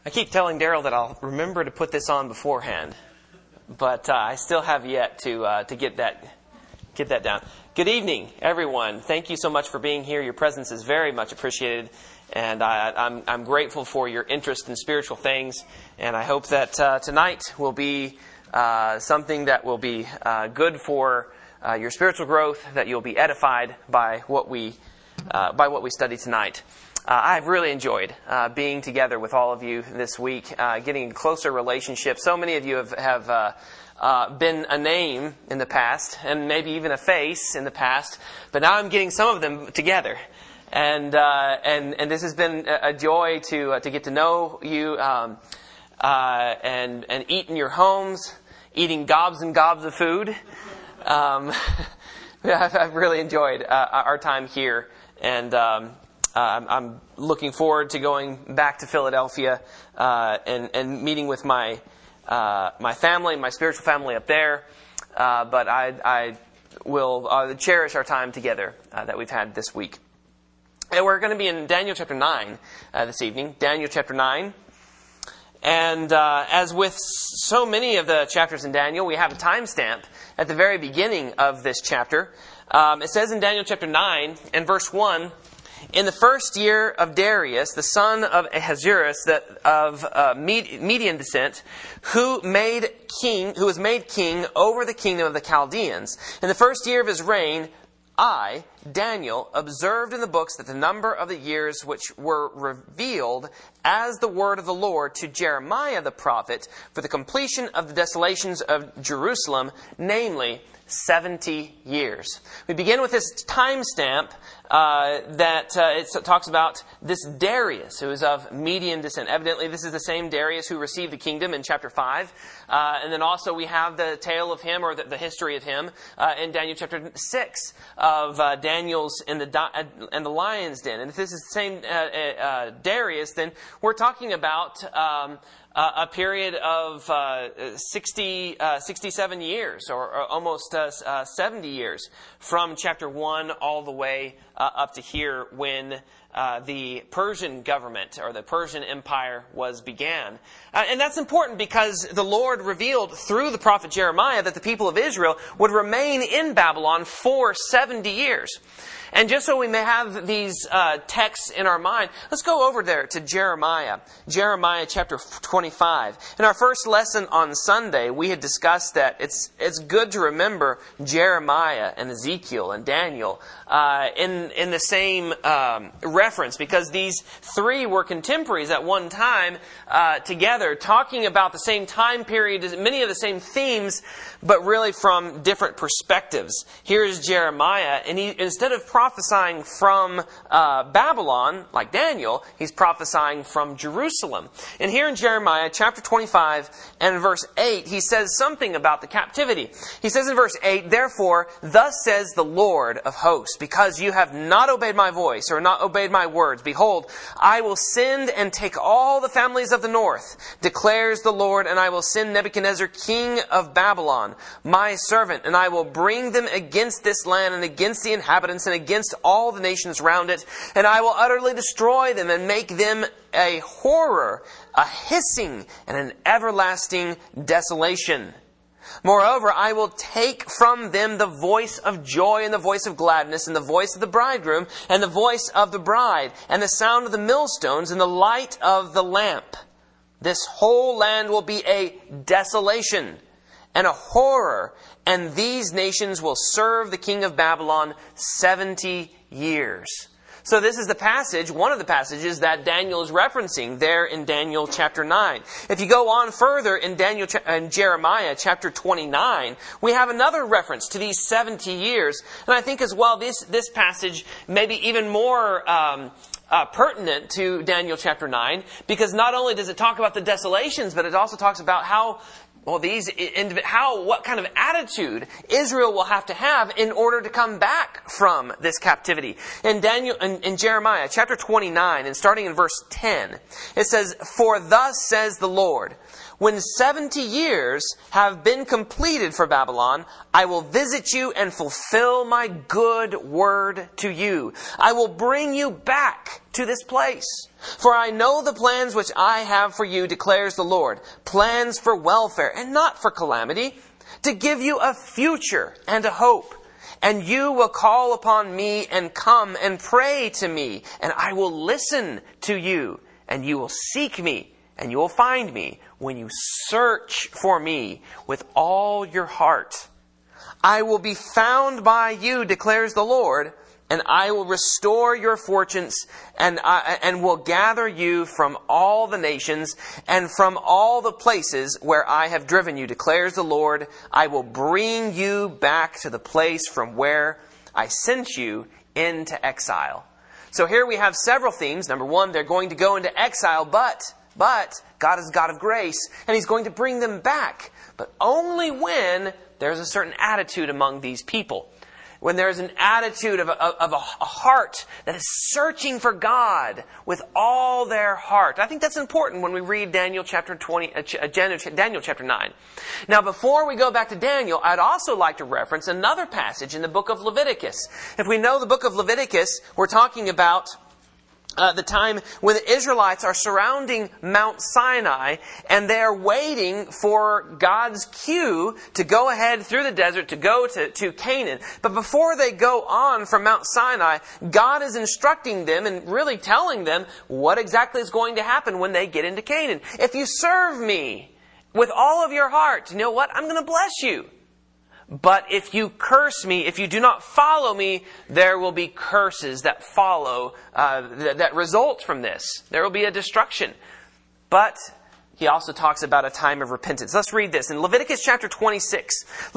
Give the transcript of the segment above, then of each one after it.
I keep telling Daryl that I'll remember to put this on beforehand, but I still have yet to get that down. Good evening, everyone. Thank you so much for being here. Your presence is very much appreciated, and I'm grateful for your interest in spiritual things. And I hope that tonight will be something that will be good for your spiritual growth. That you'll be edified by what we study tonight. I've really enjoyed being together with all of you this week, getting a closer relationship. So many of you have been a name in the past, and maybe even a face in the past, but now I'm getting some of them together. And this has been a joy to get to know you and eat in your homes, eating gobs and gobs of food. I've really enjoyed our time here, and I'm looking forward to going back to Philadelphia and meeting with my family, my spiritual family up there. But I will cherish our time together that we've had this week. And we're going to be in Daniel chapter 9 this evening. Daniel chapter 9. And as with so many of the chapters in Daniel, we have a timestamp at the very beginning of this chapter. It says in Daniel chapter 9 and verse 1, "In the first year of Darius, the son of Ahasuerus, of Median descent, who was made king over the kingdom of the Chaldeans, in the first year of his reign, I, Daniel, observed in the books that the number of the years which were revealed as the word of the Lord to Jeremiah the prophet for the completion of the desolations of Jerusalem, namely 70 years." We begin with this timestamp that it talks about this Darius, who is of Median descent. Evidently, this is the same Darius who received the kingdom in chapter 5. And then also we have the tale of him, or the history of him, in Daniel chapter 6 of Daniel's in the lion's den. And if this is the same Darius, then we're talking about a period of 67 years, or almost 70 years, from chapter 1 all the way up to here, when the Persian government, or the Persian Empire, began. And that's important because the Lord revealed through the prophet Jeremiah that the people of Israel would remain in Babylon for 70 years. And just so we may have these texts in our mind, let's go over there to Jeremiah. Jeremiah chapter 25. In our first lesson on Sunday, we had discussed that it's good to remember Jeremiah and Ezekiel and Daniel in the same reference, because these three were contemporaries at one time together, talking about the same time period, many of the same themes, but really from different perspectives. Here's Jeremiah, and he, instead of prophesying from Babylon, like Daniel, he's prophesying from Jerusalem. And here in Jeremiah chapter 25 and verse 8, he says something about the captivity. He says in verse 8, "Therefore, thus says the Lord of hosts, because you have not obeyed my voice, or not obeyed my words, behold, I will send and take all the families of the north, declares the Lord, and I will send Nebuchadnezzar, king of Babylon, my servant, and I will bring them against this land and against the inhabitants and against all the nations round it, and I will utterly destroy them and make them a horror, a hissing, and an everlasting desolation. Moreover, I will take from them the voice of joy and the voice of gladness and the voice of the bridegroom and the voice of the bride and the sound of the millstones and the light of the lamp. This whole land will be a desolation and a horror, and these nations will serve the king of Babylon 70 years. So this is the passage, one of the passages that Daniel is referencing there in Daniel chapter 9. If you go on further in Jeremiah chapter 29, we have another reference to these 70 years. And I think as well this passage may be even more pertinent to Daniel chapter 9, because not only does it talk about the desolations, but it also talks about what kind of attitude Israel will have to have in order to come back from this captivity. In Jeremiah chapter 29, and starting in verse 10, it says, "For thus says the Lord, when 70 years have been completed for Babylon, I will visit you and fulfill my good word to you. I will bring you back to this place. For I know the plans which I have for you, declares the Lord, plans for welfare and not for calamity, to give you a future and a hope. And you will call upon me and come and pray to me, and I will listen to you, and you will seek me, and you will find me when you search for me with all your heart. I will be found by you, declares the Lord, and I will restore your fortunes and will gather you from all the nations and from all the places where I have driven you, declares the Lord. I will bring you back to the place from where I sent you into exile. So here we have several themes. Number one, they're going to go into exile, but God is God of grace, and He's going to bring them back. But only when there's a certain attitude among these people. When there's an attitude of a heart that is searching for God with all their heart. I think that's important when we read Daniel chapter 9. Now, before we go back to Daniel, I'd also like to reference another passage in the book of Leviticus. If we know the book of Leviticus, we're talking about the time when the Israelites are surrounding Mount Sinai and they're waiting for God's cue to go ahead through the desert to go to Canaan. But before they go on from Mount Sinai, God is instructing them and really telling them what exactly is going to happen when they get into Canaan. If you serve me with all of your heart, you know what? I'm going to bless you. But if you curse me, if you do not follow me, there will be curses that follow, that result from this. There will be a destruction. But he also talks about a time of repentance. Let's read this. In Leviticus chapter 26,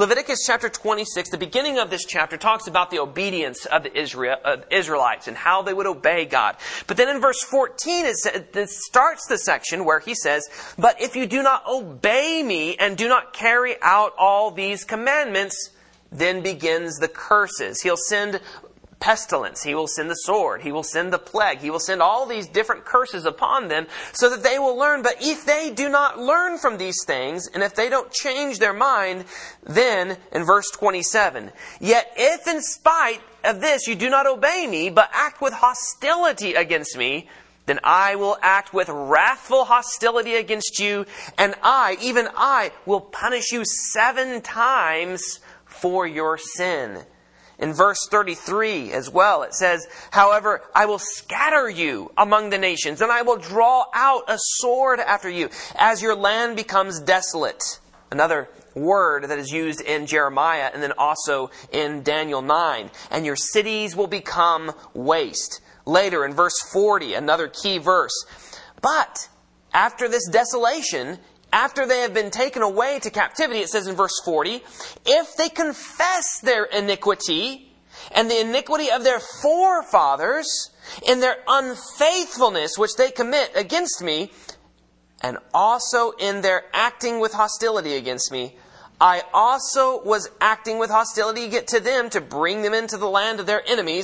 the beginning of this chapter talks about the obedience of the Israelites and how they would obey God. But then in verse 14, it starts the section where he says, "But if you do not obey me and do not carry out all these commandments," then begins the curses. He'll send pestilence. He will send the sword. He will send the plague. He will send all these different curses upon them so that they will learn. But if they do not learn from these things, and if they don't change their mind, then in verse 27, "Yet if in spite of this you do not obey me, but act with hostility against me, then I will act with wrathful hostility against you, and even I, will punish you 7 times for your sin." In verse 33 as well, it says, "However, I will scatter you among the nations, and I will draw out a sword after you, as your land becomes desolate." Another word that is used in Jeremiah and then also in Daniel 9. "And your cities will become waste." Later in verse 40, another key verse. "But after this desolation, after they have been taken away to captivity," it says in verse 40, "if they confess their iniquity and the iniquity of their forefathers in their unfaithfulness which they commit against me, and also in their acting with hostility against me, I also was acting with hostility to them to bring them into the land of their enemies,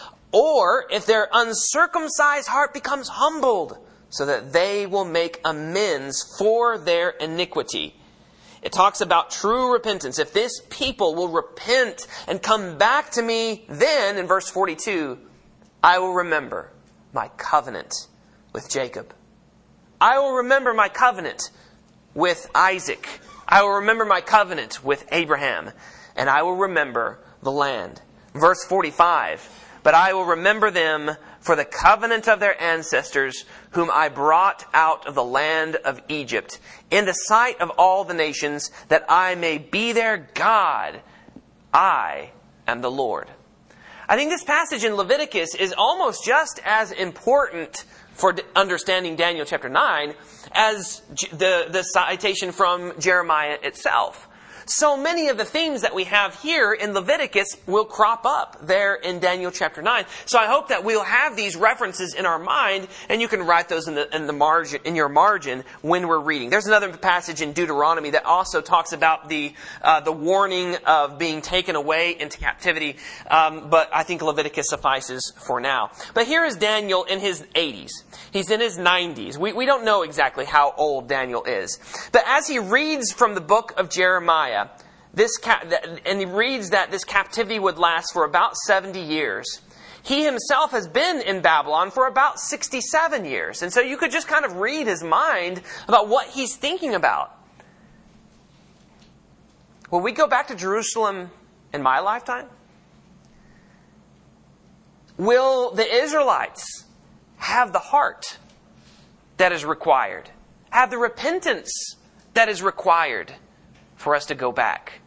or if their uncircumcised heart becomes humbled, so that they will make amends for their iniquity." It talks about true repentance. If this people will repent and come back to me, then, in verse 42, "I will remember my covenant with Jacob. I will remember my covenant with Isaac. I will remember my covenant with Abraham. And I will remember the land." Verse 45, "But I will remember them for the covenant of their ancestors, whom I brought out of the land of Egypt, in the sight of all the nations, that I may be their God. I am the Lord." I think this passage in Leviticus is almost just as important for understanding Daniel chapter 9 as the citation from Jeremiah itself. So many of the themes that we have here in Leviticus will crop up there in Daniel chapter 9. So I hope that we'll have these references in our mind, and you can write those in your margin when we're reading. There's another passage in Deuteronomy that also talks about the warning of being taken away into captivity, but I think Leviticus suffices for now. But here is Daniel in his 80s. He's in his 90s. We don't know exactly how old Daniel is. But as he reads from the book of Jeremiah, and he reads that this captivity would last for about 70 years, he himself has been in Babylon for about 67 years. And so you could just kind of read his mind about what he's thinking about. Will we go back to Jerusalem in my lifetime? Will the Israelites have the heart that is required? Have the repentance that is required for us to go back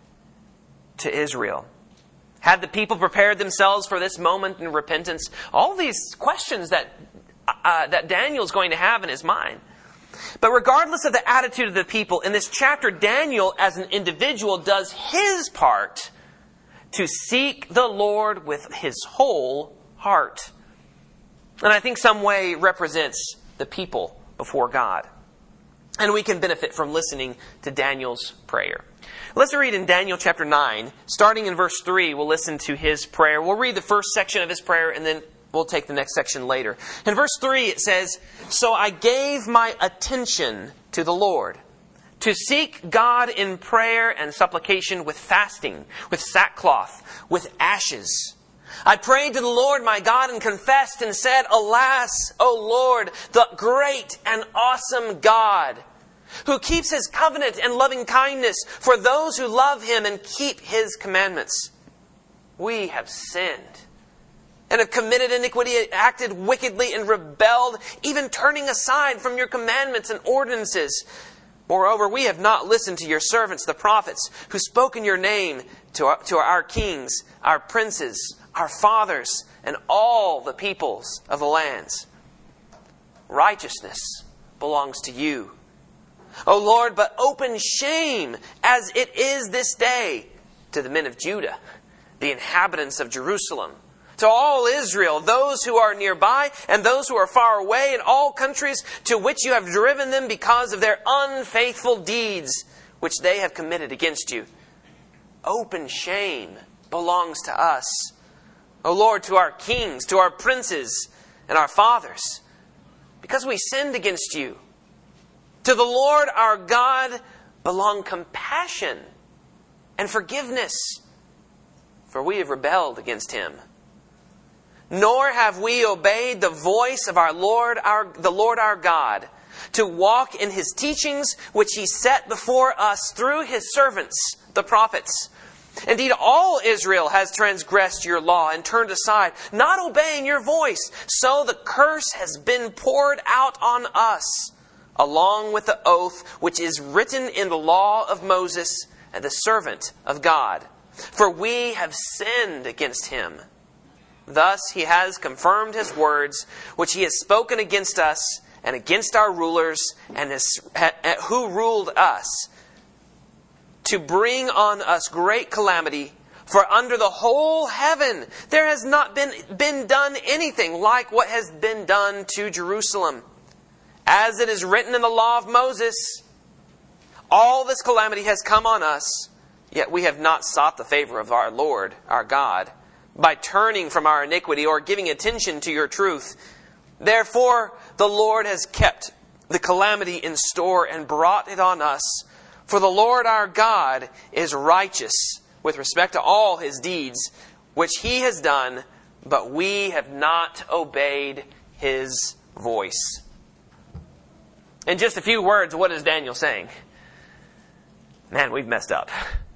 to Israel? Had the people prepared themselves for this moment in repentance? All these questions that Daniel's going to have in his mind. But regardless of the attitude of the people, in this chapter, Daniel as an individual does his part to seek the Lord with his whole heart. And I think some way represents the people before God. And we can benefit from listening to Daniel's prayer. Let's read in Daniel chapter 9. Starting in verse 3, we'll listen to his prayer. We'll read the first section of his prayer and then we'll take the next section later. In verse 3 it says, "So I gave my attention to the Lord, to seek God in prayer and supplication with fasting, with sackcloth, with ashes. I prayed to the Lord my God and confessed and said, Alas, O Lord, the great and awesome God, who keeps His covenant and loving kindness for those who love Him and keep His commandments. We have sinned and have committed iniquity, acted wickedly and rebelled, even turning aside from your commandments and ordinances. Moreover, we have not listened to your servants, the prophets, who spoke in your name to our kings, our princes, our fathers, and all the peoples of the lands. Righteousness belongs to you, O Lord, but open shame, as it is this day, to the men of Judah, the inhabitants of Jerusalem, to all Israel, those who are nearby and those who are far away, in all countries to which you have driven them because of their unfaithful deeds, which they have committed against you. Open shame belongs to us, O Lord, to our kings, to our princes, and our fathers, because we sinned against you. To the Lord our God belong compassion and forgiveness, for we have rebelled against Him. Nor have we obeyed the voice of the Lord our God, to walk in His teachings, which He set before us through His servants, the prophets. Indeed, all Israel has transgressed your law and turned aside, not obeying your voice. So the curse has been poured out on us, along with the oath which is written in the law of Moses, and the servant of God. For we have sinned against Him. Thus He has confirmed His words, which He has spoken against us and against our rulers and who ruled us, to bring on us great calamity. For under the whole heaven there has not been done anything like what has been done to Jerusalem. As it is written in the law of Moses, all this calamity has come on us, yet we have not sought the favor of our Lord, our God, by turning from our iniquity or giving attention to your truth. Therefore, the Lord has kept the calamity in store and brought it on us. For the Lord our God is righteous with respect to all His deeds, which He has done, but we have not obeyed His voice." In just a few words, what is Daniel saying? Man, we've messed up.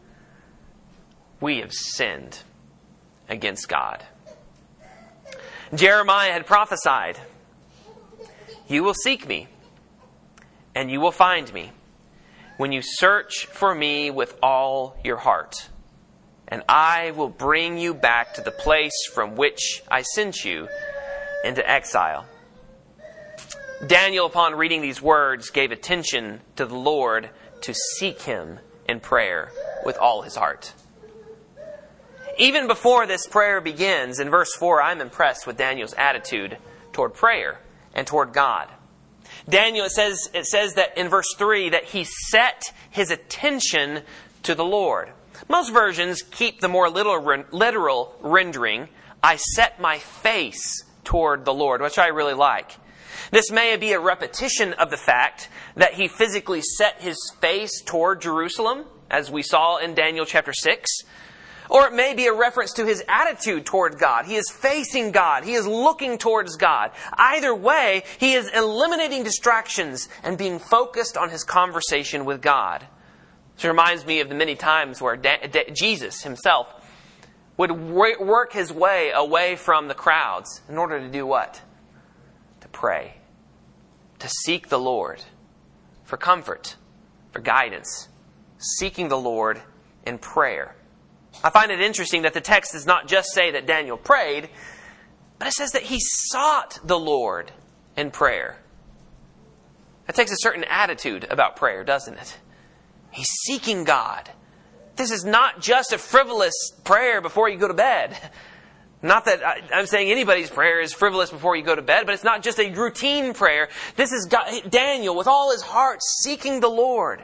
We have sinned against God. Jeremiah had prophesied, "You will seek me, and you will find me, when you search for me with all your heart. And I will bring you back to the place from which I sent you into exile." Daniel, upon reading these words, gave attention to the Lord to seek Him in prayer with all his heart. Even before this prayer begins, in verse 4, I'm impressed with Daniel's attitude toward prayer and toward God. Daniel, it says that in verse 3 that he set his attention to the Lord. Most versions keep the more literal rendering, I set my face toward the Lord, which I really like. This may be a repetition of the fact that he physically set his face toward Jerusalem, as we saw in Daniel chapter 6. Or it may be a reference to his attitude toward God. He is facing God. He is looking towards God. Either way, he is eliminating distractions and being focused on his conversation with God. This reminds me of the many times where Jesus himself would work his way away from the crowds in order to do what? To pray. To seek the Lord for comfort, for guidance. Seeking the Lord in prayer. I find it interesting that the text does not just say that Daniel prayed, but it says that he sought the Lord in prayer. That takes a certain attitude about prayer, doesn't it? He's seeking God. This is not just a frivolous prayer before you go to bed. Not that I'm saying anybody's prayer is frivolous before you go to bed, but it's not just a routine prayer. This is Daniel with all his heart seeking the Lord.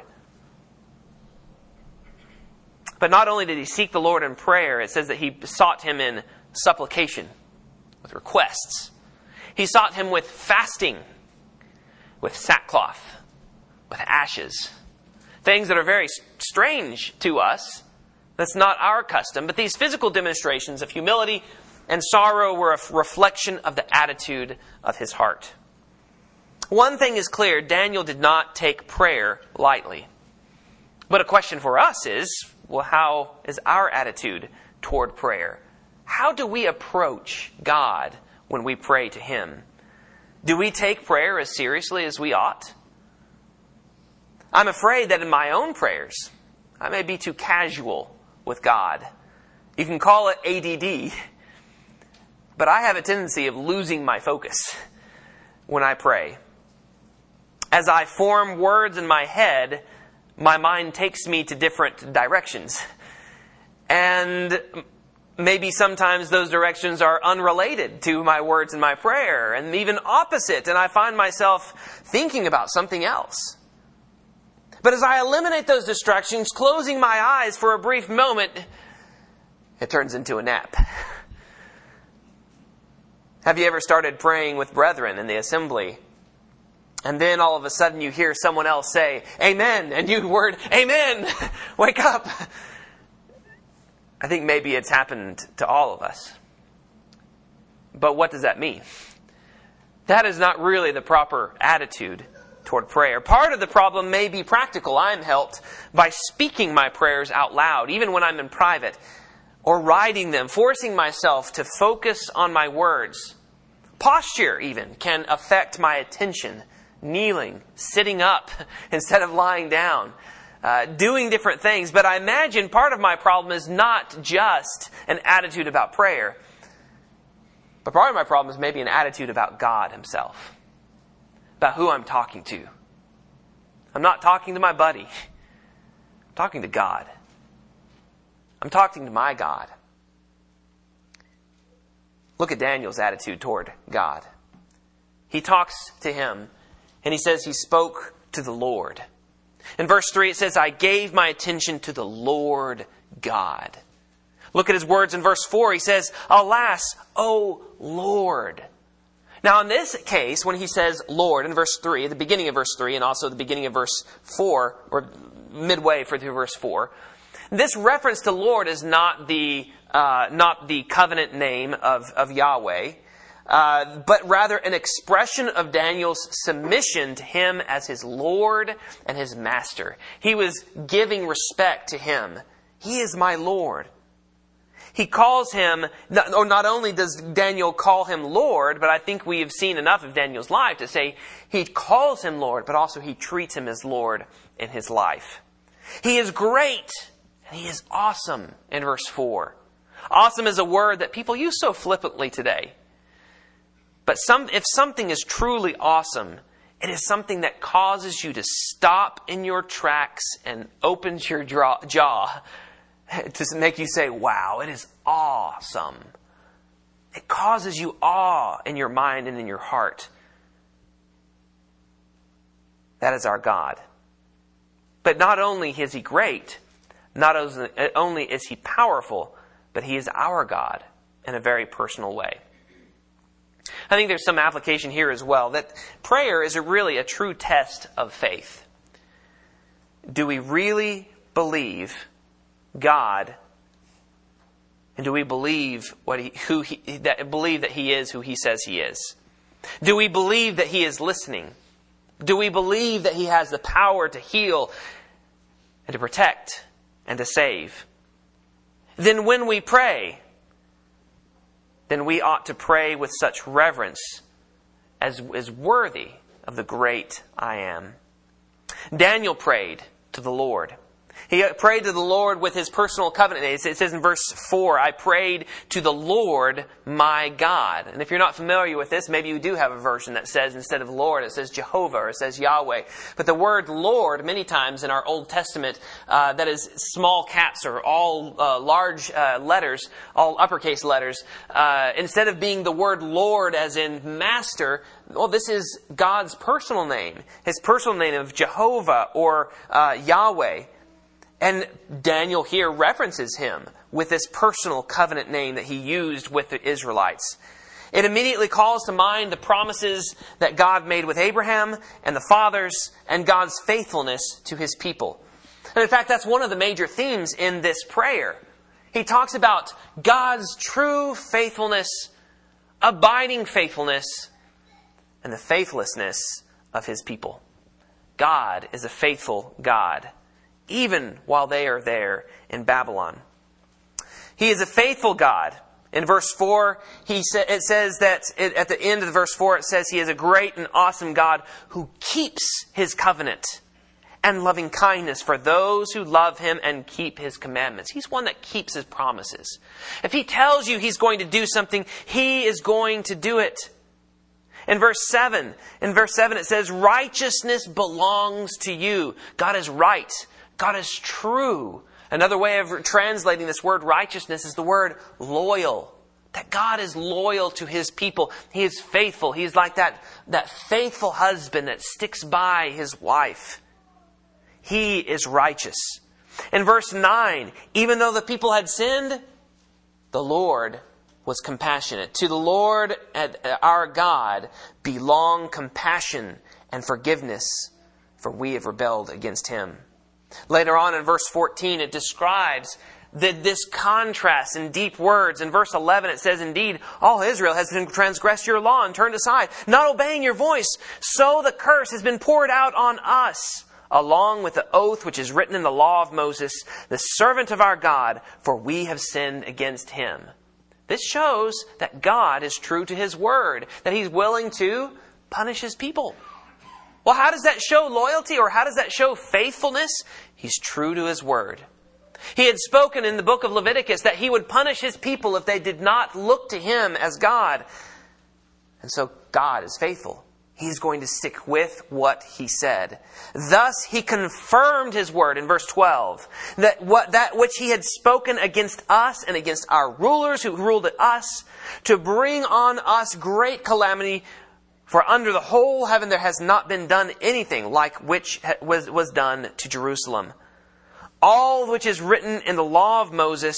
But not only did he seek the Lord in prayer, it says that he sought him in supplication, with requests. He sought him with fasting, with sackcloth, with ashes. Things that are very strange to us. That's not our custom. But these physical demonstrations of humility and sorrow were a reflection of the attitude of his heart. One thing is clear, Daniel did not take prayer lightly. But a question for us is, well, how is our attitude toward prayer? How do we approach God when we pray to Him? Do we take prayer as seriously as we ought? I'm afraid that in my own prayers, I may be too casual with God. You can call it ADD, but I have a tendency of losing my focus when I pray. As I form words in my head, my mind takes me to different directions. And maybe sometimes those directions are unrelated to my words in my prayer, and even opposite, and I find myself thinking about something else. But as I eliminate those distractions, closing my eyes for a brief moment, it turns into a nap. Have you ever started praying with brethren in the assembly? And then all of a sudden you hear someone else say, Amen, and you word, Amen, wake up. I think maybe it's happened to all of us. But what does that mean? That is not really the proper attitude toward prayer. Part of the problem may be practical. I'm helped by speaking my prayers out loud, even when I'm in private, or writing them, forcing myself to focus on my words. Posture even can affect my attention. Kneeling, sitting up instead of lying down, doing different things. But I imagine part of my problem is not just an attitude about prayer, but part of my problem is maybe an attitude about God Himself, about who I'm talking to. I'm not talking to my buddy. I'm talking to God. I'm talking to my God. Look at Daniel's attitude toward God. He talks to Him, and he says he spoke to the Lord. In verse 3 it says, I gave my attention to the Lord God. Look at his words in verse 4. He says, Alas, O Lord. Now in this case, when he says Lord in verse 3, the beginning of verse 3 and also the beginning of verse 4, or midway through verse 4, this reference to Lord is not the covenant name of Yahweh, but rather an expression of Daniel's submission to Him as his Lord and his Master. He was giving respect to Him. He is my Lord. He calls Him, or not only does Daniel call Him Lord, but I think we have seen enough of Daniel's life to say he calls Him Lord, but also he treats Him as Lord in his life. He is great, and He is awesome in verse 4. Awesome is a word that people use so flippantly today. But if something is truly awesome, it is something that causes you to stop in your tracks and opens your jaw to make you say, wow, it is awesome. It causes you awe in your mind and in your heart. That is our God. But not only is He great, not only is He powerful, but He is our God in a very personal way. I think there's some application here as well, that prayer is really a true test of faith. Do we really believe God And do we believe believe that He is who He says He is? Do we believe that He is listening? Do we believe that He has the power to heal and to protect and to save? Then when we pray, then we ought to pray with such reverence as is worthy of the great I Am. Daniel prayed to the Lord. He prayed to the Lord with his personal covenant. It says in verse 4, I prayed to the Lord my God. And if you're not familiar with this, maybe you do have a version that says instead of Lord, it says Jehovah or it says Yahweh. But the word Lord, many times in our Old Testament, that is small caps or all large letters, all uppercase letters. Instead of being the word Lord as in master, well, this is God's personal name. His personal name of Jehovah or Yahweh. And Daniel here references Him with this personal covenant name that he used with the Israelites. It immediately calls to mind the promises that God made with Abraham and the fathers and God's faithfulness to His people. And in fact, that's one of the major themes in this prayer. He talks about God's true faithfulness, abiding faithfulness, and the faithlessness of His people. God is a faithful God, even while they are there in Babylon. He is a faithful God. In verse 4, it says that at the end of verse 4, it says He is a great and awesome God who keeps His covenant and loving kindness for those who love Him and keep His commandments. He's one that keeps His promises. If He tells you He's going to do something, He is going to do it. In verse 7 it says, righteousness belongs to you. God is right. God is true. Another way of translating this word righteousness is the word loyal. That God is loyal to His people. He is faithful. He is like that faithful husband that sticks by his wife. He is righteous. In verse 9, even though the people had sinned, the Lord was compassionate. To the Lord our God belong compassion and forgiveness, for we have rebelled against Him. Later on in verse 14, it describes this contrast in deep words. In verse 11, it says, indeed, all Israel has transgressed your law and turned aside, not obeying your voice. So the curse has been poured out on us, along with the oath which is written in the law of Moses, the servant of our God, for we have sinned against Him. This shows that God is true to His word, that He's willing to punish His people. Well, how does that show loyalty or how does that show faithfulness? He's true to His word. He had spoken in the book of Leviticus that He would punish His people if they did not look to Him as God. And so God is faithful. He's going to stick with what He said. Thus, He confirmed His word in verse 12. That which He had spoken against us and against our rulers who ruled at us, to bring on us great calamity. For under the whole heaven there has not been done anything like which was done to Jerusalem. All which is written in the law of Moses,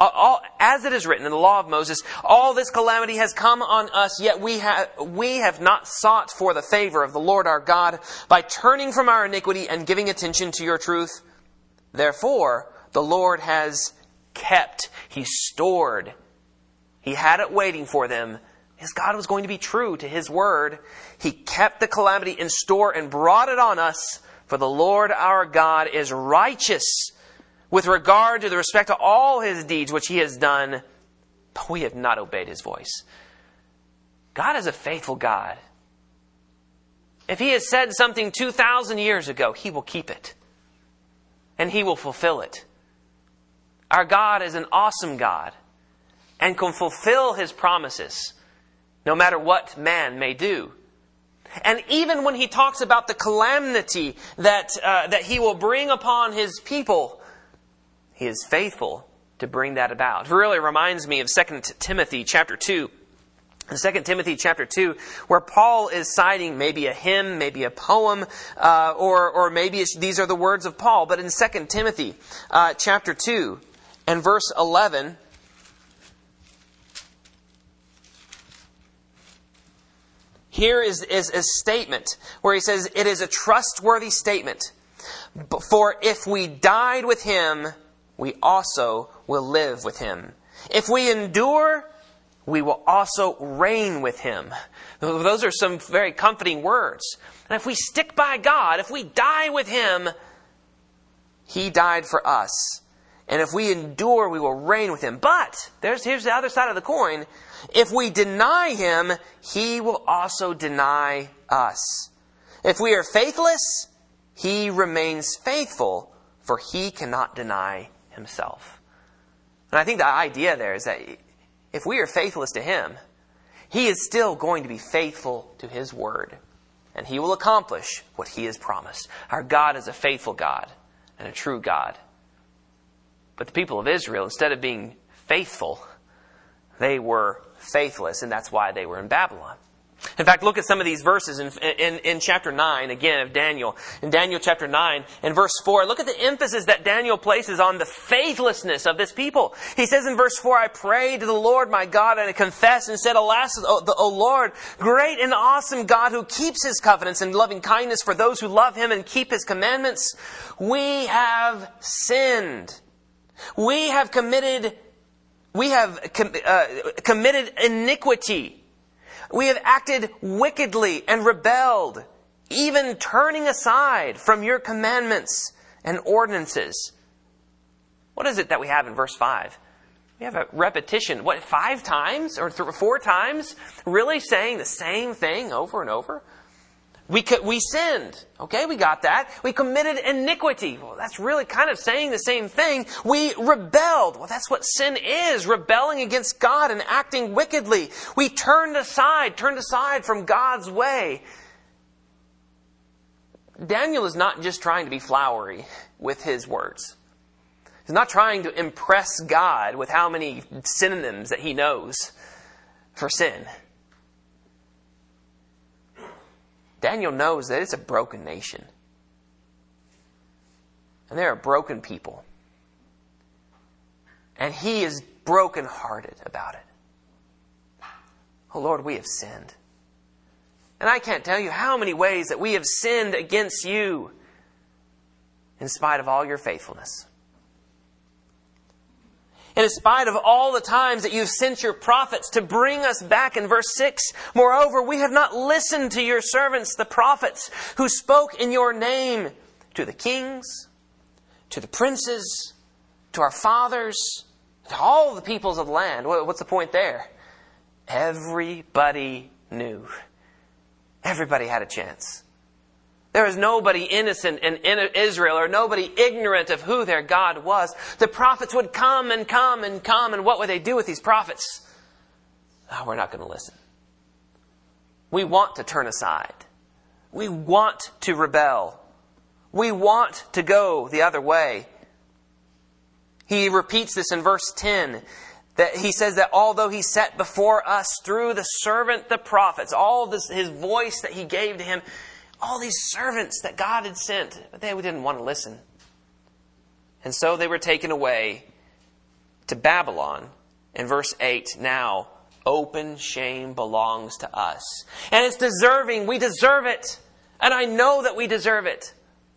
as it is written in the law of Moses, all this calamity has come on us, yet we have not sought for the favor of the Lord our God by turning from our iniquity and giving attention to your truth. Therefore, the Lord has kept, He stored, He had it waiting for them. His God was going to be true to His word. He kept the calamity in store and brought it on us. For the Lord our God is righteous with regard to the respect of all His deeds which He has done. But we have not obeyed His voice. God is a faithful God. If He has said something 2,000 years ago, He will keep it. And He will fulfill it. Our God is an awesome God and can fulfill His promises, no matter what man may do. And even when He talks about the calamity that He will bring upon His people, He is faithful to bring that about. It really reminds me of 2 Timothy chapter 2. In 2 Timothy chapter 2, where Paul is citing maybe a hymn, maybe a poem, or maybe these are the words of Paul. But in 2 Timothy chapter 2 and verse 11, here is a statement where he says, it is a trustworthy statement. For if we died with Him, we also will live with Him. If we endure, we will also reign with him. Those are some very comforting words. And if we stick by God, if we die with him, he died for us. And if we endure, we will reign with him. But, here's the other side of the coin. If we deny him, he will also deny us. If we are faithless, he remains faithful, for he cannot deny himself. And I think the idea there is that if we are faithless to him, he is still going to be faithful to his word. And he will accomplish what he has promised. Our God is a faithful God and a true God. But the people of Israel, instead of being faithful, they were faithless, and that's why they were in Babylon. In fact, look at some of these verses in chapter 9, again, of Daniel. In Daniel chapter 9 and verse 4, look at the emphasis that Daniel places on the faithlessness of this people. He says in verse 4, I prayed to the Lord my God, and I confessed and said, Alas, O Lord, great and awesome God who keeps his covenants and loving kindness for those who love him and keep his commandments. We have sinned. We have committed iniquity. We have acted wickedly and rebelled, even turning aside from your commandments and ordinances. What is it that we have in verse 5? We have a repetition. 5 times or 4 times? Really saying the same thing over and over? We sinned. Okay, we got that. We committed iniquity. Well, that's really kind of saying the same thing. We rebelled. Well, that's what sin is. Rebelling against God and acting wickedly. We turned aside from God's way. Daniel is not just trying to be flowery with his words. He's not trying to impress God with how many synonyms that he knows for sin. Daniel knows that it's a broken nation. And they're a broken people. And he is brokenhearted about it. Oh Lord, we have sinned. And I can't tell you how many ways that we have sinned against you in spite of all your faithfulness. And in spite of all the times that you've sent your prophets to bring us back in verse 6, moreover, we have not listened to your servants, the prophets, who spoke in your name to the kings, to the princes, to our fathers, to all the peoples of the land. What's the point there? Everybody knew. Everybody had a chance. There was nobody innocent in Israel or nobody ignorant of who their God was. The prophets would come and come and come. And what would they do with these prophets? Oh, we're not going to listen. We want to turn aside. We want to rebel. We want to go the other way. He repeats this in verse 10. That he says that although he set before us through the servant, the prophets, all this, his voice that he gave to him, all these servants that God had sent, but they didn't want to listen. And so they were taken away to Babylon. In verse 8, now open shame belongs to us. And it's deserving. We deserve it. And I know that we deserve it.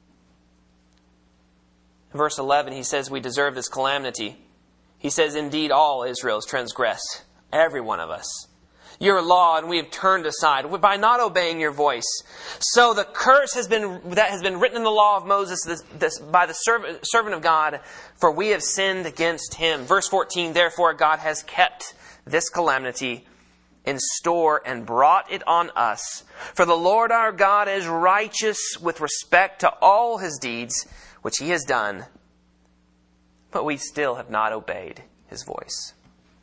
In verse 11, he says we deserve this calamity. He says, indeed, all Israel has transgressed, every one of us, your law, and we have turned aside by not obeying your voice. So the curse has been written in the law of Moses by the servant of God, for we have sinned against him. Verse 14, therefore God has kept this calamity in store and brought it on us. For the Lord our God is righteous with respect to all his deeds, which he has done, but we still have not obeyed his voice.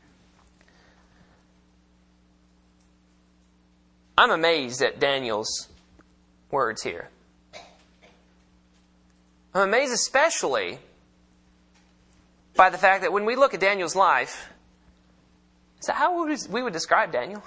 I'm amazed at Daniel's words here. I'm amazed especially by the fact that when we look at Daniel's life, is that how we would describe Daniel?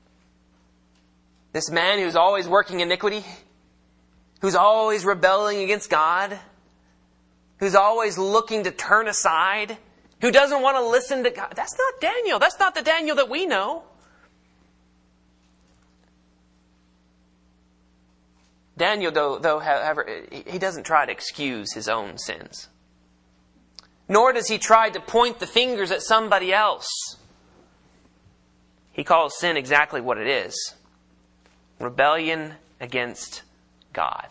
This man who's always working iniquity, who's always rebelling against God, who's always looking to turn aside, who doesn't want to listen to God. That's not Daniel. That's not the Daniel that we know. Daniel, though, however, he doesn't try to excuse his own sins. Nor does he try to point the fingers at somebody else. He calls sin exactly what it is. Rebellion against God.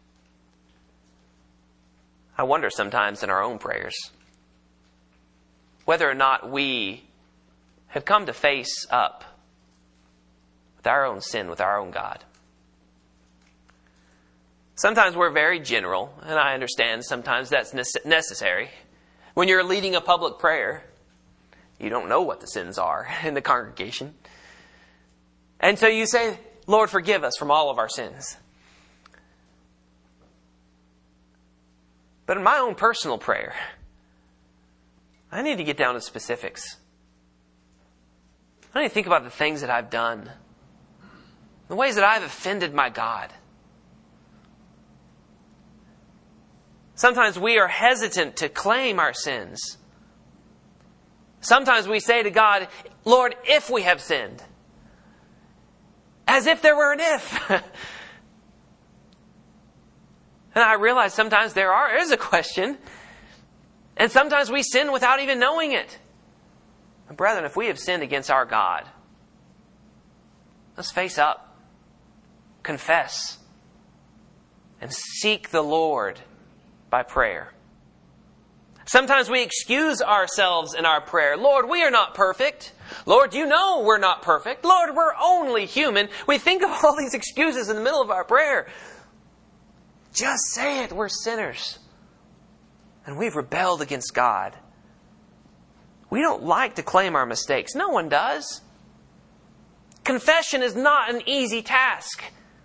I wonder sometimes in our own prayers whether or not we have come to face up with our own sin, with our own God. Sometimes we're very general, and I understand sometimes that's necessary. When you're leading a public prayer, you don't know what the sins are in the congregation. And so you say, Lord, forgive us from all of our sins. But in my own personal prayer, I need to get down to specifics. I need to think about the things that I've done, the ways that I've offended my God. Sometimes we are hesitant to claim our sins. Sometimes we say to God, Lord, if we have sinned. As if there were an if. And I realize sometimes there is a question. And sometimes we sin without even knowing it. And brethren, if we have sinned against our God, let's face up, confess, and seek the Lord by prayer. Sometimes we excuse ourselves in our prayer. Lord, we are not perfect. Lord, you know we're not perfect. Lord, we're only human. We think of all these excuses in the middle of our prayer. Just say it. We're sinners. And we've rebelled against God. We don't like to claim our mistakes. No one does. Confession is not an easy task.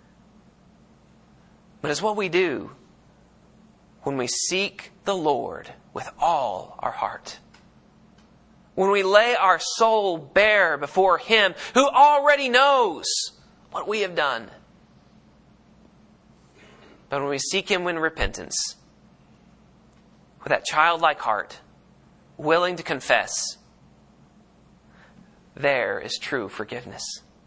But it's what we do when we seek the Lord with all our heart. When we lay our soul bare before Him who already knows what we have done. But when we seek Him in repentance, with that childlike heart, willing to confess, there is true forgiveness.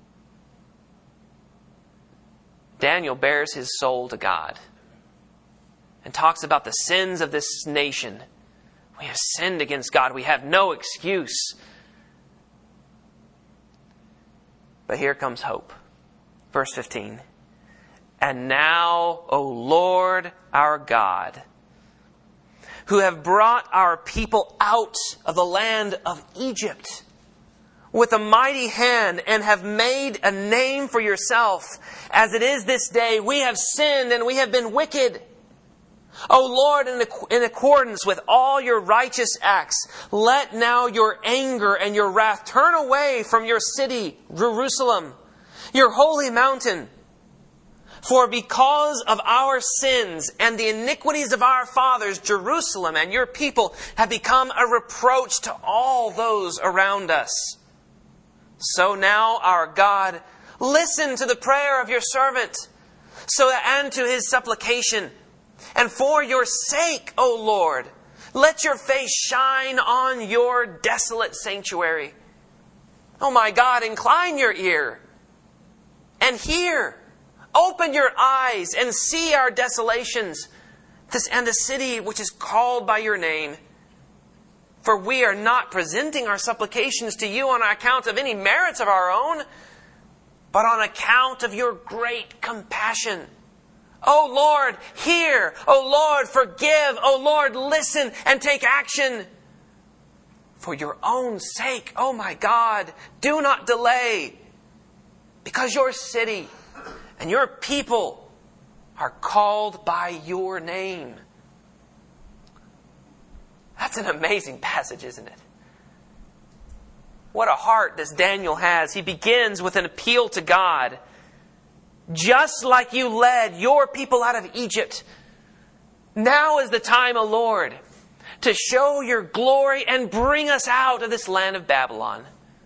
Daniel bears his soul to God and talks about the sins of this nation. We have sinned against God. We have no excuse. But here comes hope. Verse 15. And now, O Lord our God, who have brought our people out of the land of Egypt with a mighty hand and have made a name for yourself, as it is this day, we have sinned and we have been wicked. O Lord, in accordance with all your righteous acts, let now your anger and your wrath turn away from your city, Jerusalem, your holy mountain. For because of our sins and the iniquities of our fathers, Jerusalem and your people have become a reproach to all those around us. So now, our God, listen to the prayer of your servant, and to his supplication. And for your sake, O Lord, let your face shine on your desolate sanctuary. Oh my God, incline your ear and hear. Open your eyes and see our desolations, and the city which is called by your name. For we are not presenting our supplications to you on account of any merits of our own, but on account of your great compassion. O Lord, hear. O Lord, forgive. O Lord, listen and take action. For your own sake, oh my God, do not delay, because your city and your people are called by your name. That's an amazing passage, isn't it? What a heart this Daniel has. He begins with an appeal to God. Just like you led your people out of Egypt, now is the time, O Lord, to show your glory and bring us out of this land of Babylon.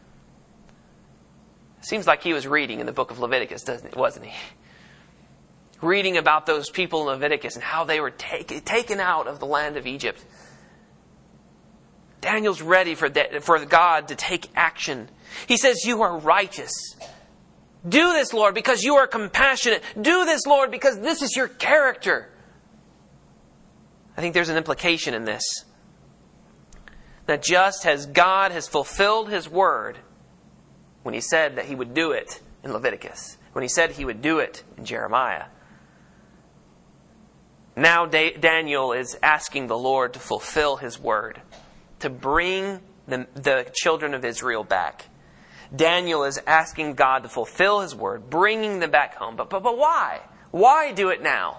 Seems like he was reading in the book of Leviticus, wasn't he? Reading about those people in Leviticus and how they were taken out of the land of Egypt. Daniel's ready for God to take action. He says, you are righteous. Do this, Lord, because you are compassionate. Do this, Lord, because this is your character. I think there's an implication in this. that just as God has fulfilled His word when He said that He would do it in Leviticus, when He said He would do it in Jeremiah, now Daniel is asking the Lord to fulfill His word, to bring the children of Israel back. Daniel is asking God to fulfill His word, bringing them back home. But why? Why do it now?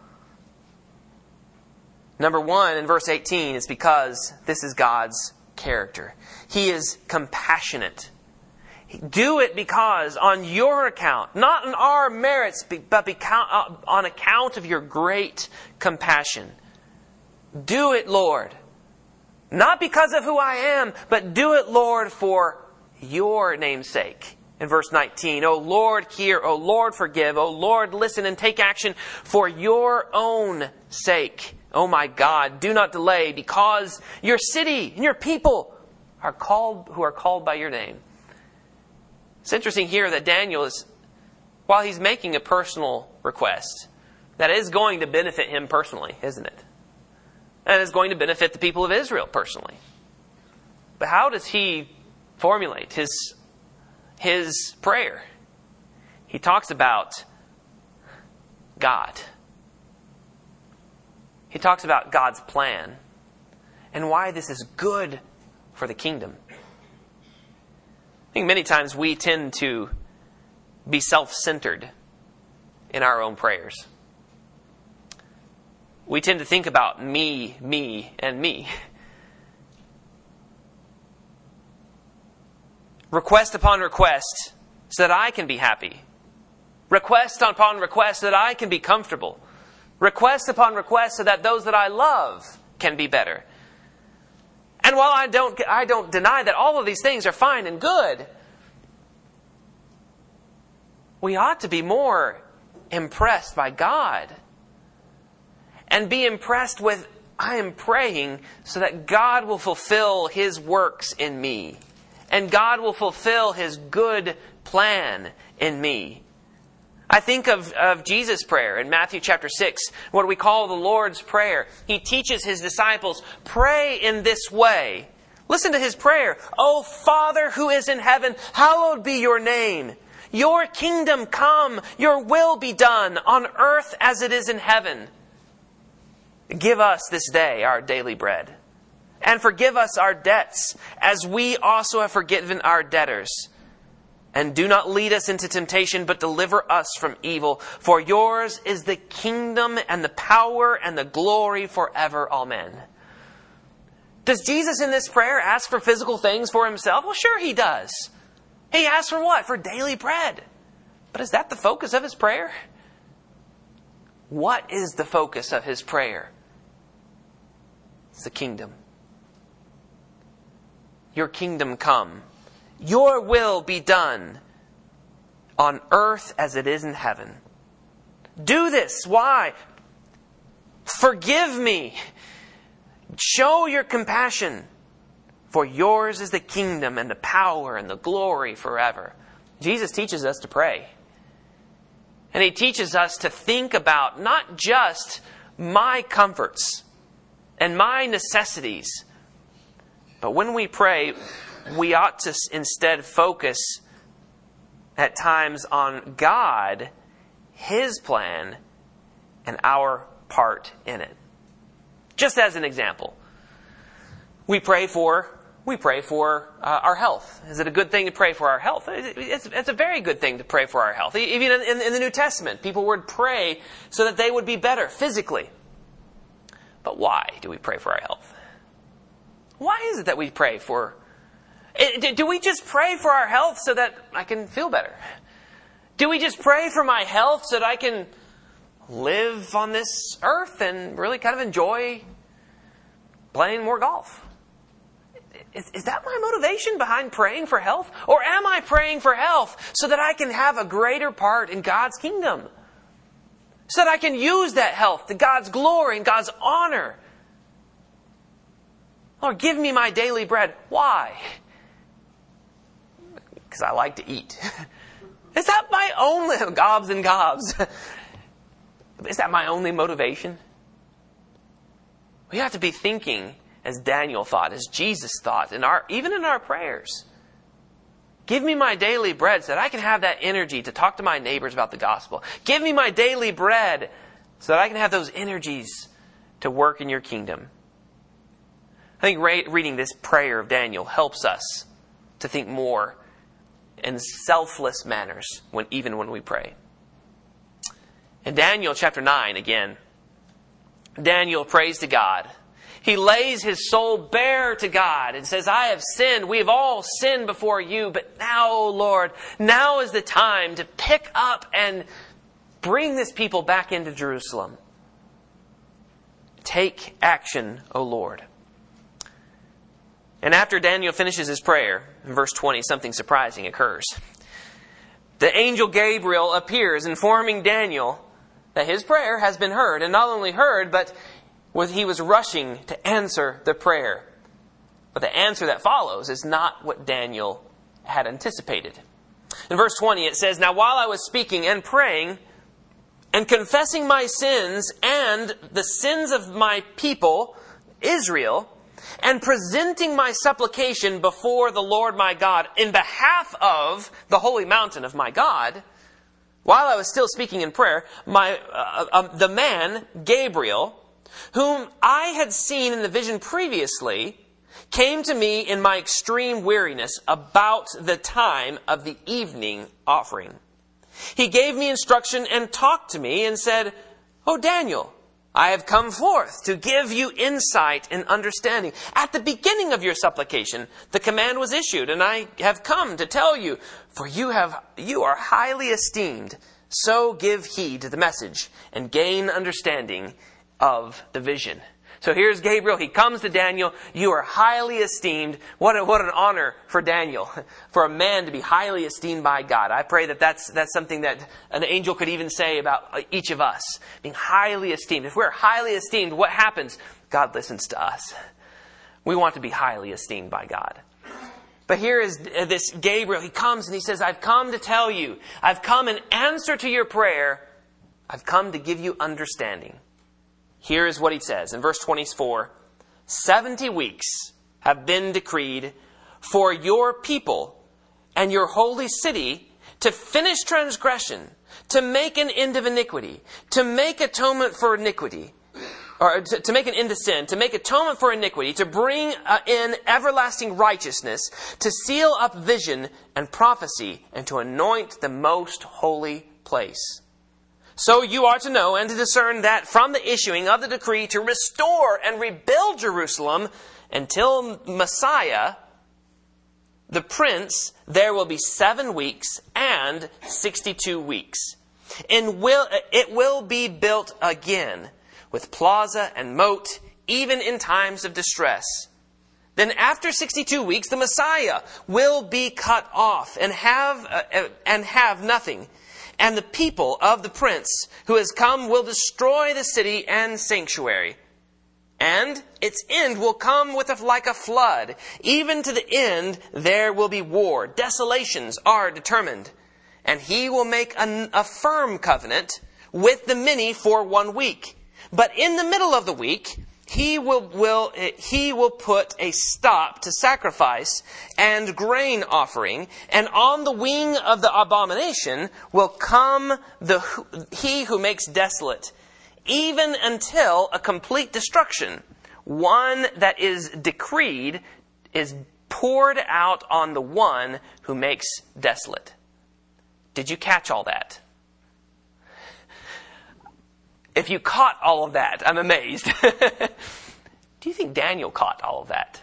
Number one, in verse 18, is because this is God's character. He is compassionate. Do it because on your account, not on our merits, but on account of your great compassion. Do it, Lord. Not because of who I am, but do it, Lord, for your name's sake. In verse 19, O Lord, hear. O Lord, forgive. O Lord, listen and take action for your own sake. Oh my God, do not delay, because your city and your people are called by your name. It's interesting here that Daniel is, while he's making a personal request, that is going to benefit him personally, isn't it? And is going to benefit the people of Israel personally. But how does he formulate his prayer? He talks about God. He talks about God's plan and why this is good for the kingdom. I think many times we tend to be self-centered in our own prayers. We tend to think about me, and me. Request upon request so that I can be happy. Request upon request so that I can be comfortable. Request upon request so that those that I love can be better. And while I don't deny that all of these things are fine and good, we ought to be more impressed by God. And be impressed with, I am praying so that God will fulfill His works in me. And God will fulfill His good plan in me. I think of Jesus' prayer in Matthew chapter 6, what we call the Lord's Prayer. He teaches His disciples, pray in this way. Listen to His prayer. O Father who is in heaven, hallowed be your name. Your kingdom come, your will be done on earth as it is in heaven. Give us this day our daily bread. And forgive us our debts, as we also have forgiven our debtors. And do not lead us into temptation, but deliver us from evil. For yours is the kingdom and the power and the glory forever. Amen. Does Jesus in this prayer ask for physical things for Himself? Well, sure He does. He asks for what? For daily bread. But is that the focus of His prayer? What is the focus of His prayer? It's the kingdom. Your kingdom come. Your will be done on earth as it is in heaven. Do this. Why? Forgive me. Show your compassion. For yours is the kingdom and the power and the glory forever. Jesus teaches us to pray. And He teaches us to think about not just my comforts and my necessities, but when we pray, we ought to instead focus at times on God, His plan, and our part in it. Just as an example, we pray for our health. Is it a good thing to pray for our health? It's a very good thing to pray for our health. Even in the New Testament, people would pray so that they would be better physically. But why do we pray for our health? Why is it that we pray for... Do we just pray for our health so that I can feel better? Do we just pray for my health so that I can live on this earth and really kind of enjoy playing more golf? Is that my motivation behind praying for health? Or am I praying for health so that I can have a greater part in God's kingdom? So that I can use that health to God's glory and God's honor? Lord, give me my daily bread. Why? Because I like to eat. Is that my only... Gobs and gobs. Is that my only motivation? We have to be thinking as Daniel thought, as Jesus thought, even in our prayers. Give me my daily bread so that I can have that energy to talk to my neighbors about the gospel. Give me my daily bread so that I can have those energies to work in your kingdom. I think reading this prayer of Daniel helps us to think more in selfless manners even when we pray. In Daniel chapter 9, again, Daniel prays to God. He lays his soul bare to God and says, I have sinned. We have all sinned before you. But now, O Lord, now is the time to pick up and bring this people back into Jerusalem. Take action, O Lord. And after Daniel finishes his prayer, in verse 20, something surprising occurs. The angel Gabriel appears, informing Daniel that his prayer has been heard. And not only heard, but he was rushing to answer the prayer. But the answer that follows is not what Daniel had anticipated. In verse 20 it says, Now while I was speaking and praying and confessing my sins and the sins of my people, Israel, and presenting my supplication before the Lord my God in behalf of the holy mountain of my God, while I was still speaking in prayer, the man, Gabriel, whom I had seen in the vision previously, came to me in my extreme weariness about the time of the evening offering. He gave me instruction and talked to me and said, O Daniel, I have come forth to give you insight and understanding. At the beginning of your supplication, the command was issued, and I have come to tell you, for you are highly esteemed. So give heed to the message and gain understanding of the vision. So here's Gabriel. He comes to Daniel. You are highly esteemed. What an honor for Daniel, for a man to be highly esteemed by God. I pray that's something that an angel could even say about each of us, being highly esteemed. If we're highly esteemed, what happens? God listens to us. We want to be highly esteemed by God. But here is this Gabriel. He comes and he says, I've come to tell you. I've come in answer to your prayer. I've come to give you understanding. Here is what he says in verse 24. 70 weeks have been decreed for your people and your holy city to finish transgression, to make an end of iniquity, to make atonement for iniquity, or to make an end of sin, to make atonement for iniquity, to bring in everlasting righteousness, to seal up vision and prophecy, and to anoint the most holy place. So you are to know and to discern that from the issuing of the decree to restore and rebuild Jerusalem until Messiah, the Prince, there will be 7 weeks and 62 weeks. And it will be built again with plaza and moat, even in times of distress. Then after 62 weeks, the Messiah will be cut off and have nothing. And the people of the Prince who has come will destroy the city and sanctuary. And its end will come like a flood. Even to the end there will be war. Desolations are determined. And he will make a firm covenant with the many for 1 week. But in the middle of the week, he will put a stop to sacrifice and grain offering, and on the wing of the abomination will come he who makes desolate, even until a complete destruction, one that is decreed, is poured out on the one who makes desolate. Did you catch all that? If you caught all of that, I'm amazed. Do you think Daniel caught all of that?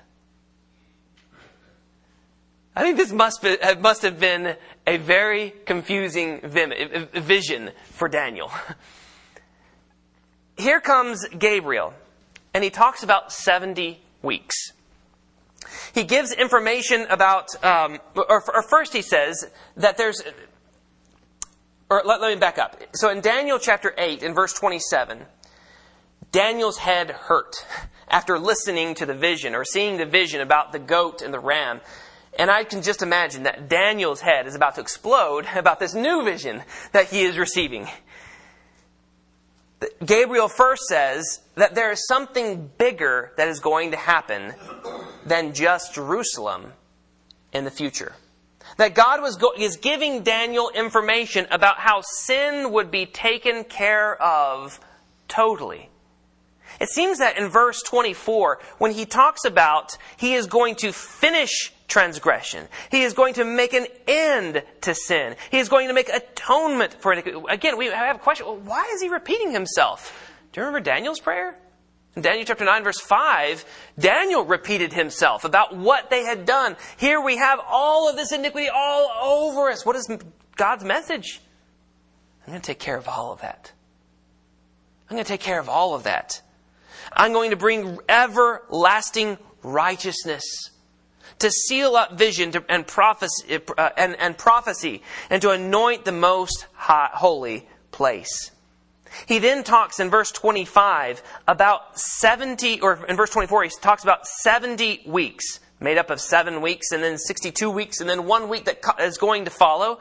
I think this must have been a very confusing vision for Daniel. Here comes Gabriel, and he talks about 70 weeks. He gives information about, or first he says that there's... Or let me back up. So in Daniel chapter 8, in verse 27, Daniel's head hurt after listening to the vision or seeing the vision about the goat and the ram. And I can just imagine that Daniel's head is about to explode about this new vision that he is receiving. Gabriel first says that there is something bigger that is going to happen than just Jerusalem in the future. That God is giving Daniel information about how sin would be taken care of totally. It seems that in verse 24, when he talks about he is going to finish transgression, he is going to make an end to sin, he is going to make atonement for it. Again, we have a question. Well, why is he repeating himself? Do you remember Daniel's prayer? In Daniel chapter 9, verse 5, Daniel repeated himself about what they had done. Here we have all of this iniquity all over us. What is God's message? I'm going to take care of all of that. I'm going to take care of all of that. I'm going to bring everlasting righteousness to seal up vision and prophecy, and to anoint the most holy place. He then talks in verse 25 about 70, or in verse 24, he talks about 70 weeks, made up of 7 weeks and then 62 weeks and then 1 week that is going to follow.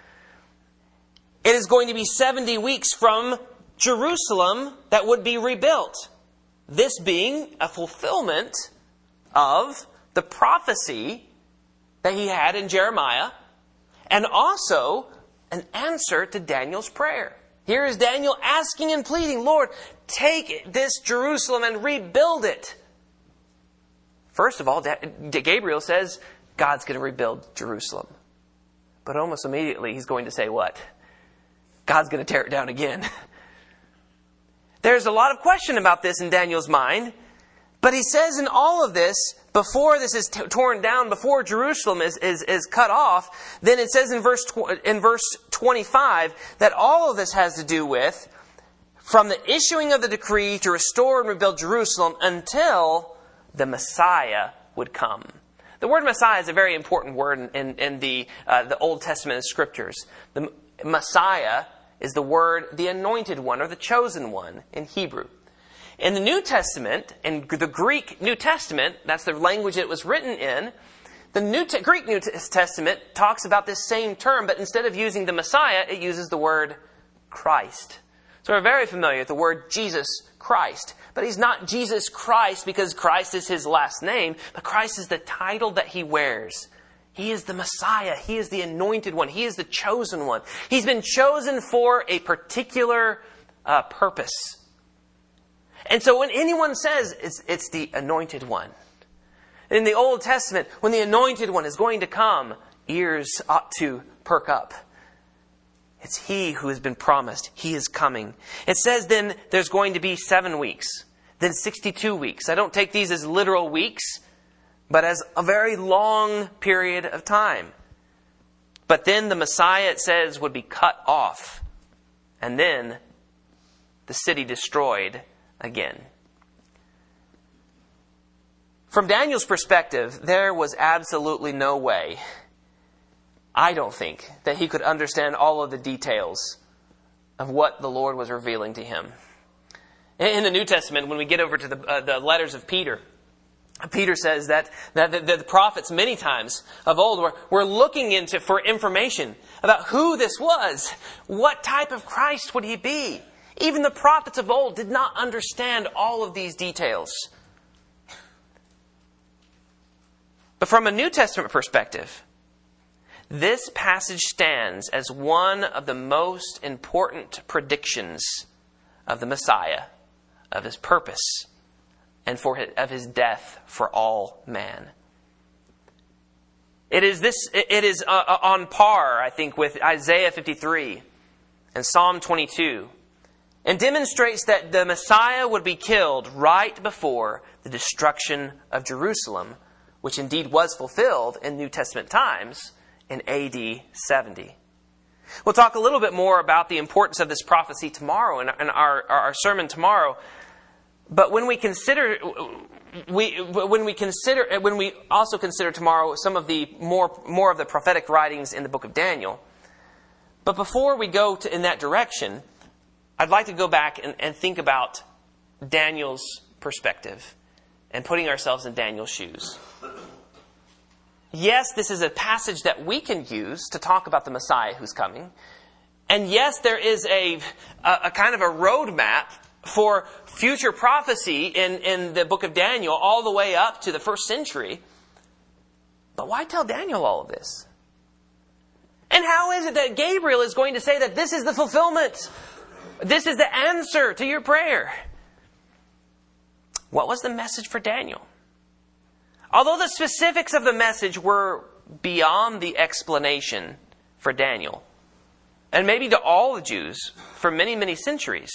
It is going to be 70 weeks from Jerusalem that would be rebuilt. This being a fulfillment of the prophecy that he had in Jeremiah, and also an answer to Daniel's prayer. Here is Daniel asking and pleading, Lord, take this Jerusalem and rebuild it. First of all, Gabriel says, God's going to rebuild Jerusalem. But almost immediately he's going to say what? God's going to tear it down again. There's a lot of question about this in Daniel's mind. But he says in all of this, before this is torn down, before Jerusalem is cut off, then it says in verse 25 that all of this has to do with from the issuing of the decree to restore and rebuild Jerusalem until the Messiah would come. The word Messiah is a very important word in the Old Testament Scriptures. The Messiah is the word, the anointed one, or the chosen one in Hebrew. In the New Testament, in the Greek New Testament, that's the language it was written in, the Greek New Testament talks about this same term, but instead of using the Messiah, it uses the word Christ. So we're very familiar with the word Jesus Christ. But he's not Jesus Christ because Christ is his last name, but Christ is the title that he wears. He is the Messiah. He is the anointed one. He is the chosen one. He's been chosen for a particular purpose. And so when anyone says it's the anointed one, in the Old Testament, when the anointed one is going to come, ears ought to perk up. It's he who has been promised. He is coming. It says then there's going to be 7 weeks, then 62 weeks. I don't take these as literal weeks, but as a very long period of time. But then the Messiah, it says, would be cut off, and then the city destroyed again. From Daniel's perspective, there was absolutely no way, I don't think, that he could understand all of the details of what the Lord was revealing to him. In the New Testament, when we get over to the letters of Peter, Peter says that the prophets many times of old were looking for information about who this was. What type of Christ would he be? Even the prophets of old did not understand all of these details. But from a New Testament perspective, this passage stands as one of the most important predictions of the Messiah, of his purpose, and of his death for all man. It is on par, I think, with Isaiah 53 and Psalm 22, and demonstrates that the Messiah would be killed right before the destruction of Jerusalem, which indeed was fulfilled in New Testament times in AD 70. We'll talk a little bit more about the importance of this prophecy tomorrow in our sermon tomorrow. But when we also consider tomorrow some of the more of the prophetic writings in the book of Daniel. But before we go in that direction, I'd like to go back and think about Daniel's perspective and putting ourselves in Daniel's shoes. Yes, this is a passage that we can use to talk about the Messiah who's coming. And yes, there is a kind of a roadmap for future prophecy in the book of Daniel all the way up to the 1st century. But why tell Daniel all of this? And how is it that Gabriel is going to say that this is the fulfillment? This is the answer to your prayer? What was the message for Daniel? Although the specifics of the message were beyond the explanation for Daniel, and maybe to all the Jews for many, many centuries,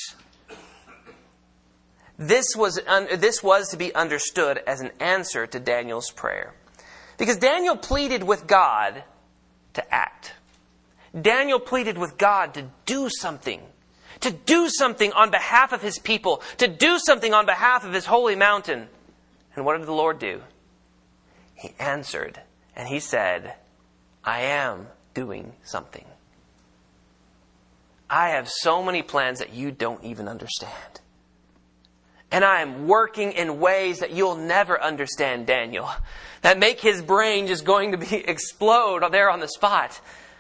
this was to be understood as an answer to Daniel's prayer. Because Daniel pleaded with God to act. Daniel pleaded with God to do something. To do something on behalf of his people. To do something on behalf of his holy mountain. And what did the Lord do? He answered and he said, I am doing something. I have so many plans that you don't even understand. And I am working in ways that you'll never understand, Daniel. That make his brain just going to explode there on the spot.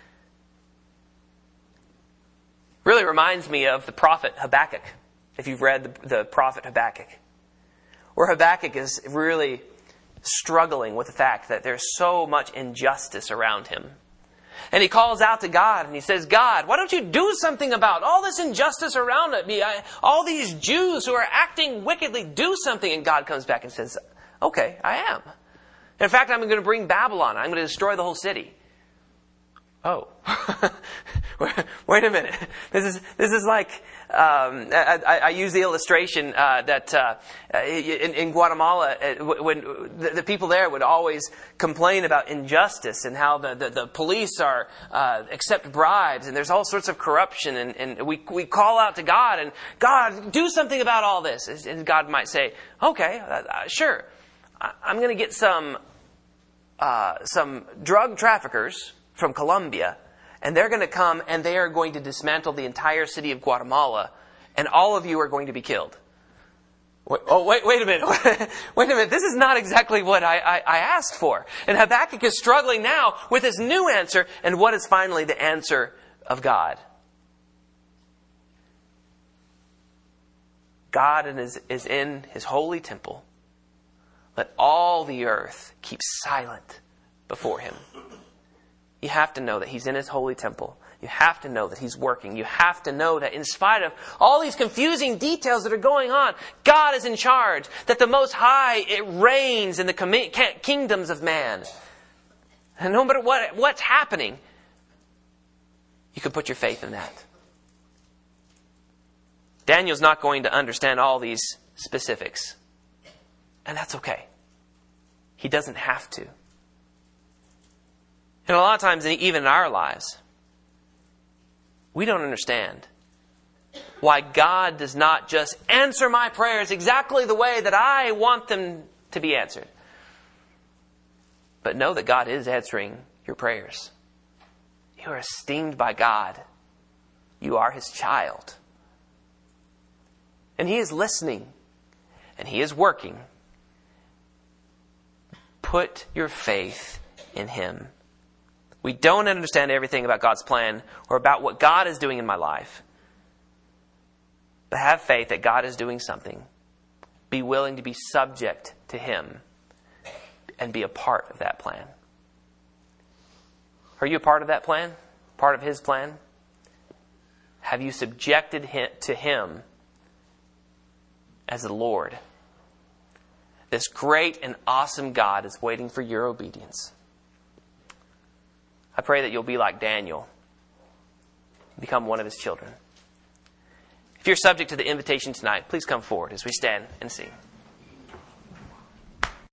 Really reminds me of the prophet Habakkuk, if you've read the prophet Habakkuk. Where Habakkuk is really struggling with the fact that there's so much injustice around him. And he calls out to God and he says, God, why don't you do something about all this injustice around me? All these Jews who are acting wickedly, do something. And God comes back and says, okay, I am. In fact, I'm going to bring Babylon. I'm going to destroy the whole city. Oh, wait a minute. This is like, I use the illustration that in Guatemala, when the people there would always complain about injustice and how the police are accept bribes and there's all sorts of corruption, and we call out to God and God, do something about all this. And God might say, okay, sure, I'm going to get some drug traffickers from Colombia, and they're going to come and they are going to dismantle the entire city of Guatemala, and all of you are going to be killed. Wait a minute. Wait a minute. This is not exactly what I asked for. And Habakkuk is struggling now with his new answer, and what is finally the answer of God? God is in his holy temple. Let all the earth keep silent before him. You have to know that he's in his holy temple. You have to know that he's working. You have to know that in spite of all these confusing details that are going on, God is in charge. That the Most High, it reigns in the kingdoms of man. And no matter what's happening, you can put your faith in that. Daniel's not going to understand all these specifics. And that's okay. He doesn't have to. And a lot of times, even in our lives, we don't understand why God does not just answer my prayers exactly the way that I want them to be answered. But know that God is answering your prayers. You are esteemed by God. You are his child. And he is listening. And he is working. Put your faith in him. We don't understand everything about God's plan or about what God is doing in my life. But have faith that God is doing something. Be willing to be subject to him and be a part of that plan. Are you a part of that plan? Part of his plan? Have you subjected to him as the Lord? This great and awesome God is waiting for your obedience. I pray that you'll be like Daniel, become one of his children. If you're subject to the invitation tonight, please come forward as we stand and sing.